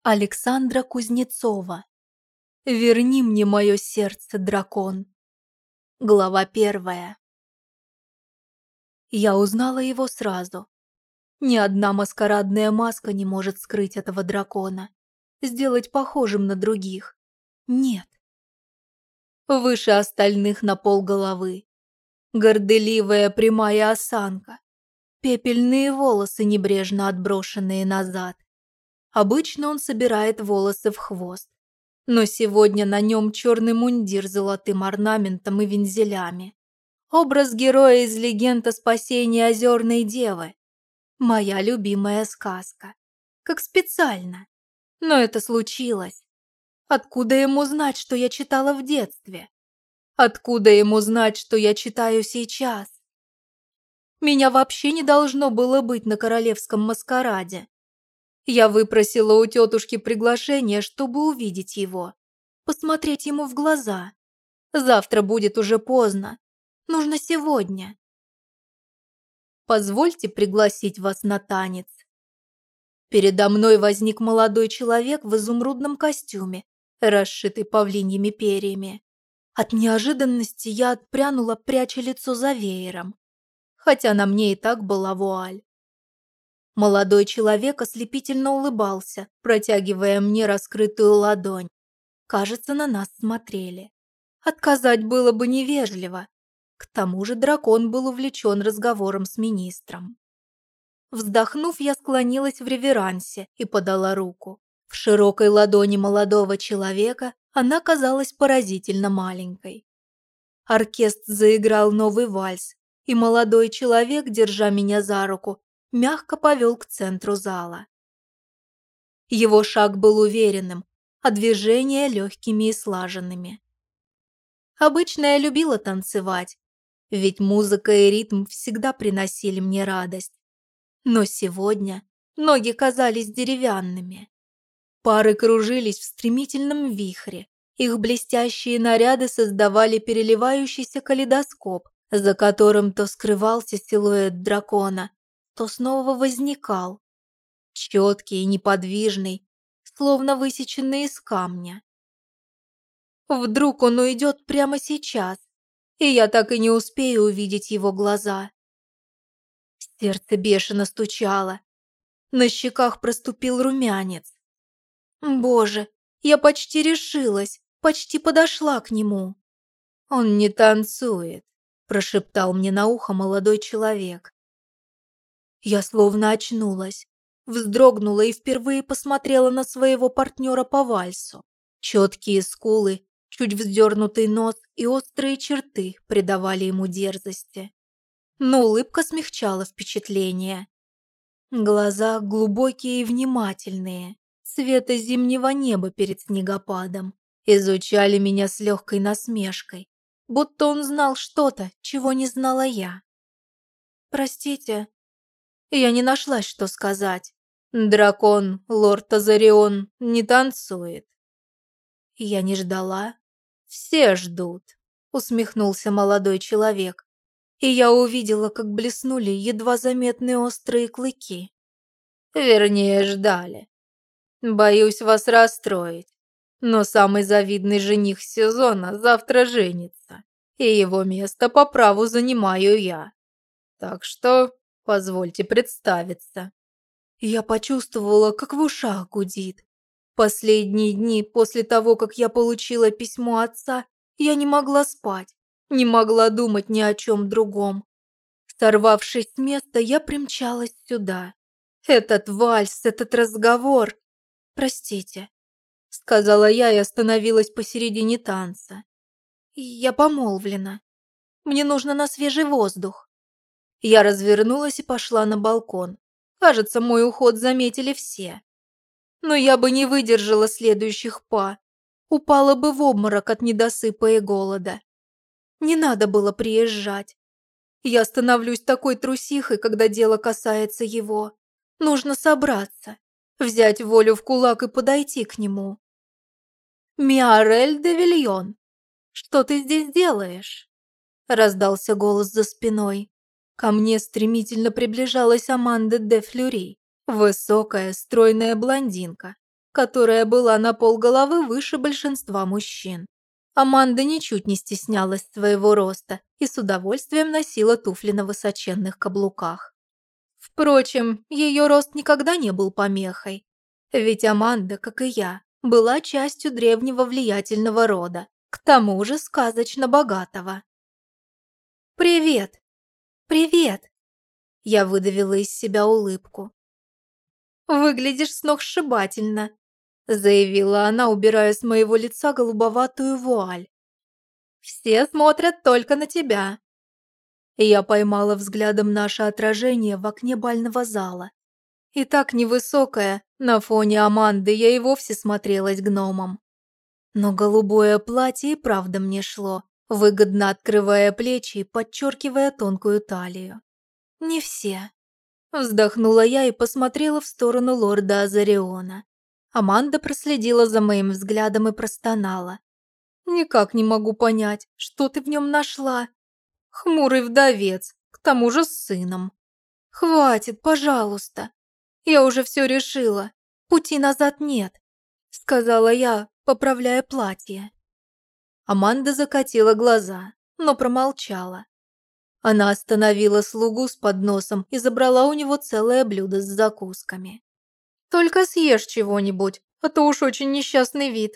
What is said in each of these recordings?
Александра Кузнецова. «Верни мне мое сердце, дракон». Глава 1. Я узнала его сразу. Ни одна маскарадная маска не может скрыть этого дракона, сделать похожим на других. Нет. Выше остальных на полголовы. Горделивая прямая осанка. Пепельные волосы, небрежно отброшенные назад. Обычно он собирает волосы в хвост. Но сегодня на нем черный мундир с золотым орнаментом и вензелями. Образ героя из легенд о спасении Озерной Девы. Моя любимая сказка. Как специально. Но это случилось. Откуда ему знать, что я читала в детстве? Откуда ему знать, что я читаю сейчас? Меня вообще не должно было быть на королевском маскараде. Я выпросила у тетушки приглашение, чтобы увидеть его, посмотреть ему в глаза. Завтра будет уже поздно. Нужно сегодня. Позвольте пригласить вас на танец. Передо мной возник молодой человек в изумрудном костюме, расшитый павлиньими перьями. От неожиданности я отпрянула, пряча лицо за веером, хотя на мне и так была вуаль. Молодой человек ослепительно улыбался, протягивая мне раскрытую ладонь. Кажется, на нас смотрели. Отказать было бы невежливо. К тому же дракон был увлечен разговором с министром. Вздохнув, я склонилась в реверансе и подала руку. В широкой ладони молодого человека она казалась поразительно маленькой. Оркестр заиграл новый вальс, и молодой человек, держа меня за руку, мягко повел к центру зала. Его шаг был уверенным, а движения легкими и слаженными. Обычно я любила танцевать, ведь музыка и ритм всегда приносили мне радость. Но сегодня ноги казались деревянными. Пары кружились в стремительном вихре, их блестящие наряды создавали переливающийся калейдоскоп, за которым то скрывался силуэт дракона, то снова возникал, четкий и неподвижный, словно высеченный из камня. Вдруг он уйдет прямо сейчас, и я так и не успею увидеть его глаза. Сердце бешено стучало, на щеках проступил румянец. Боже, я почти решилась, почти подошла к нему. «Он не танцует», – прошептал мне на ухо молодой человек. Я словно очнулась, вздрогнула и впервые посмотрела на своего партнера по вальсу. Четкие скулы, чуть вздернутый нос и острые черты придавали ему дерзости. Но улыбка смягчала впечатление. Глаза глубокие и внимательные, цвета зимнего неба перед снегопадом, изучали меня с легкой насмешкой, будто он знал что-то, чего не знала я. «Простите», я не нашлась, что сказать. Дракон, лорд Азарион, не танцует. Я не ждала. Все ждут, усмехнулся молодой человек. И я увидела, как блеснули едва заметные острые клыки. Вернее, ждали. Боюсь вас расстроить, но самый завидный жених сезона завтра женится, и его место по праву занимаю я. Так что позвольте представиться. Я почувствовала, как в ушах гудит. Последние дни после того, как я получила письмо отца, я не могла спать, не могла думать ни о чем другом. Сорвавшись с места, я примчалась сюда. Этот вальс, этот разговор. «Простите», — сказала я и остановилась посередине танца. «Я помолвлена. Мне нужно на свежий воздух». Я развернулась и пошла на балкон. Кажется, мой уход заметили все. Но я бы не выдержала следующих па. Упала бы в обморок от недосыпа и голода. Не надо было приезжать. Я становлюсь такой трусихой, когда дело касается его. Нужно собраться, взять волю в кулак и подойти к нему. «Миарель де Вильон, что ты здесь делаешь?» Раздался голос за спиной. Ко мне стремительно приближалась Аманда де Флюри, высокая, стройная блондинка. которая была на полголовы выше большинства мужчин. Аманда ничуть не стеснялась своего роста и с удовольствием носила туфли на высоченных каблуках. Впрочем, ее рост никогда не был помехой, ведь Аманда, как и я, была частью древнего влиятельного рода, к тому же сказочно богатого. «Привет! Привет!» Я выдавила из себя улыбку. «Выглядишь сногсшибательно», — заявила она, убирая с моего лица голубоватую вуаль. «Все смотрят только на тебя». Я поймала взглядом наше отражение в окне бального зала. И так невысокая, на фоне Аманды я и вовсе смотрелась гномом. Но голубое платье и правда мне шло, выгодно открывая плечи и подчеркивая тонкую талию. «Не все». Вздохнула я и посмотрела в сторону лорда Азариона. Аманда проследила за моим взглядом и простонала. «Никак не могу понять, что ты в нем нашла. Хмурый вдовец, к тому же с сыном. Хватит, пожалуйста. Я уже все решила. Пути назад нет», — сказала я, поправляя платье. Аманда закатила глаза, но промолчала. Она остановила слугу с подносом и забрала у него целое блюдо с закусками. «Только съешь чего-нибудь, а то уж очень несчастный вид».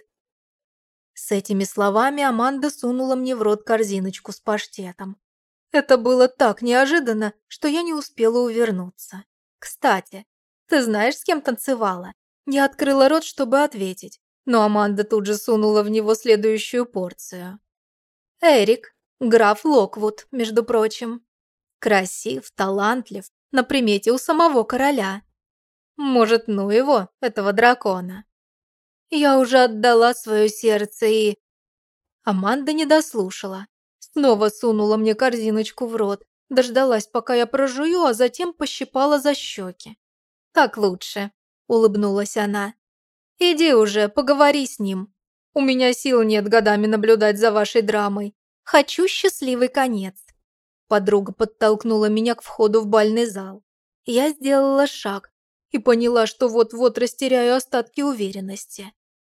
С этими словами Аманда сунула мне в рот корзиночку с паштетом. Это было так неожиданно, что я не успела увернуться. «Кстати, ты знаешь, с кем танцевала?» Я открыла рот, чтобы ответить, но Аманда тут же сунула в него следующую порцию. «Эрик, граф Локвуд, между прочим. Красив, талантлив, на примете у самого короля. Может, ну его, этого дракона. Я уже отдала свое сердце и...» Аманда не дослушала. Снова сунула мне корзиночку в рот, дождалась, пока я прожую, а затем пощипала за щеки. «Так лучше», — улыбнулась она. «Иди уже, поговори с ним. У меня сил нет годами наблюдать за вашей драмой. Хочу счастливый конец». Подруга подтолкнула меня к входу в бальный зал. Я сделала шаг и поняла, что вот-вот растеряю остатки уверенности.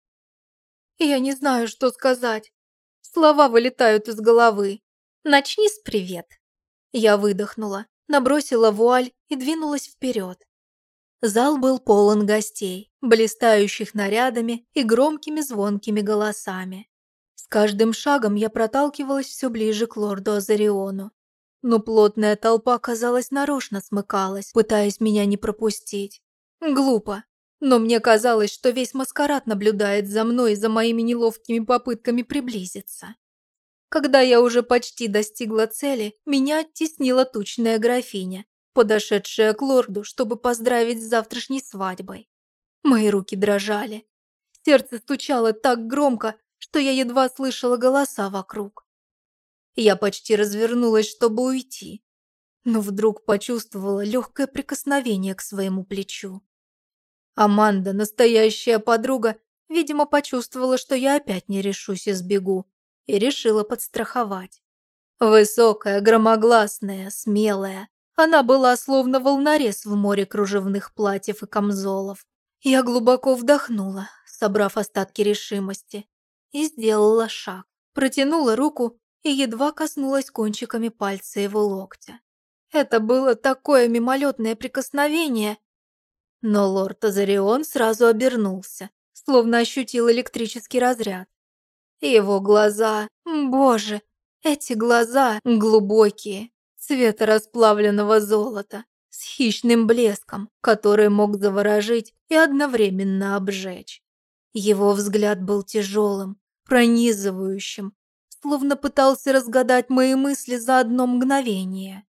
Я не знаю, что сказать. Слова вылетают из головы. «Начни с привет». Я выдохнула, набросила вуаль и двинулась вперед. Зал был полон гостей, блистающих нарядами и громкими звонкими голосами. С каждым шагом я проталкивалась все ближе к лорду Азариону. Но плотная толпа, казалось, нарочно смыкалась, пытаясь меня не пропустить. Глупо, но мне казалось, что весь маскарад наблюдает за мной и за моими неловкими попытками приблизиться. Когда я уже почти достигла цели, меня оттеснила тучная графиня, подошедшая к лорду, чтобы поздравить с завтрашней свадьбой. Мои руки дрожали. Сердце стучало так громко, что я едва слышала голоса вокруг. Я почти развернулась, чтобы уйти, но вдруг почувствовала легкое прикосновение к своему плечу. Аманда, настоящая подруга, видимо, почувствовала, что я опять не решусь и сбегу, и решила подстраховать. Высокая, громогласная, смелая. Она была словно волнорез в море кружевных платьев и камзолов. Я глубоко вдохнула, собрав остатки решимости, и сделала шаг. Протянула руку и едва коснулась кончиками пальца его локтя. Это было такое мимолетное прикосновение. Но лорд Азарион сразу обернулся, словно ощутил электрический разряд. Его глаза, боже, эти глаза глубокие, цвета расплавленного золота, с хищным блеском, который мог заворожить и одновременно обжечь. Его взгляд был тяжелым, пронизывающим, словно пытался разгадать мои мысли за одно мгновение.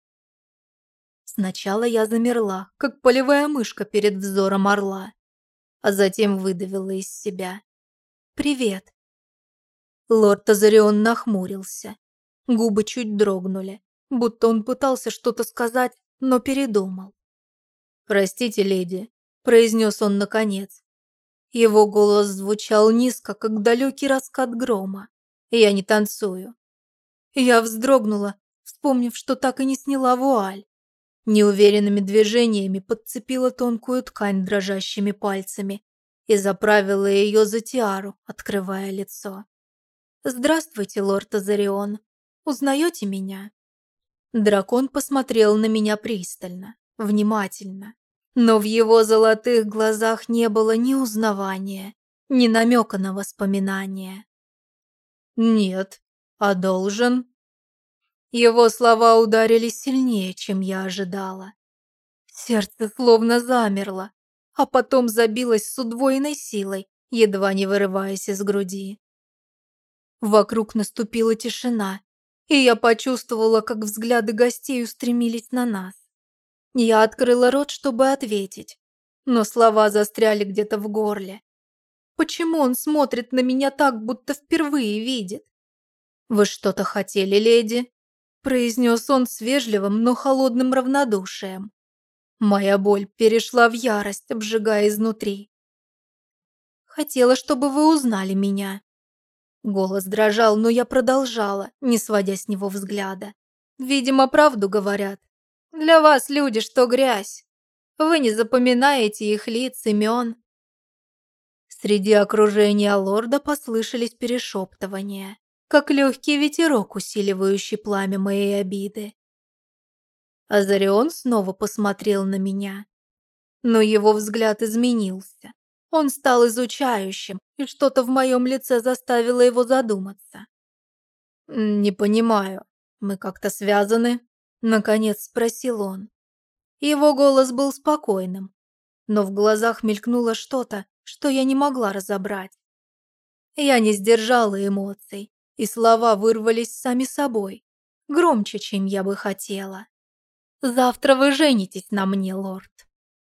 Сначала я замерла, как полевая мышка перед взором орла, а затем выдавила из себя: «Привет». Лорд Азарион нахмурился. Губы чуть дрогнули, будто он пытался что-то сказать, но передумал. «Простите, леди», — произнес он наконец. Его голос звучал низко, как далекий раскат грома. «Я не танцую». Я вздрогнула, вспомнив, что так и не сняла вуаль. Неуверенными движениями подцепила тонкую ткань дрожащими пальцами и заправила ее за тиару, открывая лицо. «Здравствуйте, лорд Азарион. Узнаете меня?» Дракон посмотрел на меня пристально, внимательно. Но в его золотых глазах не было ни узнавания, ни намека на воспоминания. «Нет, а должен?» Его слова ударили сильнее, чем я ожидала. Сердце словно замерло, а потом забилось с удвоенной силой, едва не вырываясь из груди. Вокруг наступила тишина, и я почувствовала, как взгляды гостей устремились на нас. Я открыла рот, чтобы ответить, но слова застряли где-то в горле. Почему он смотрит на меня так, будто впервые видит? «Вы что-то хотели, леди?» – произнес он с вежливым, но холодным равнодушием. Моя боль перешла в ярость, обжигая изнутри. «Хотела, чтобы вы узнали меня». Голос дрожал, но я продолжала, не сводя с него взгляда. «Видимо, правду говорят. Для вас люди, что грязь. Вы не запоминаете их лиц, имен». Среди окружения лорда послышались перешептывания, как легкий ветерок, усиливающий пламя моей обиды. Азарион снова посмотрел на меня, но его взгляд изменился. Он стал изучающим, и что-то в моем лице заставило его задуматься. «Не понимаю, мы как-то связаны?» — наконец спросил он. Его голос был спокойным, но в глазах мелькнуло что-то, что я не могла разобрать. Я не сдержала эмоций, и слова вырвались сами собой, громче, чем я бы хотела. «Завтра вы женитесь на мне, лорд».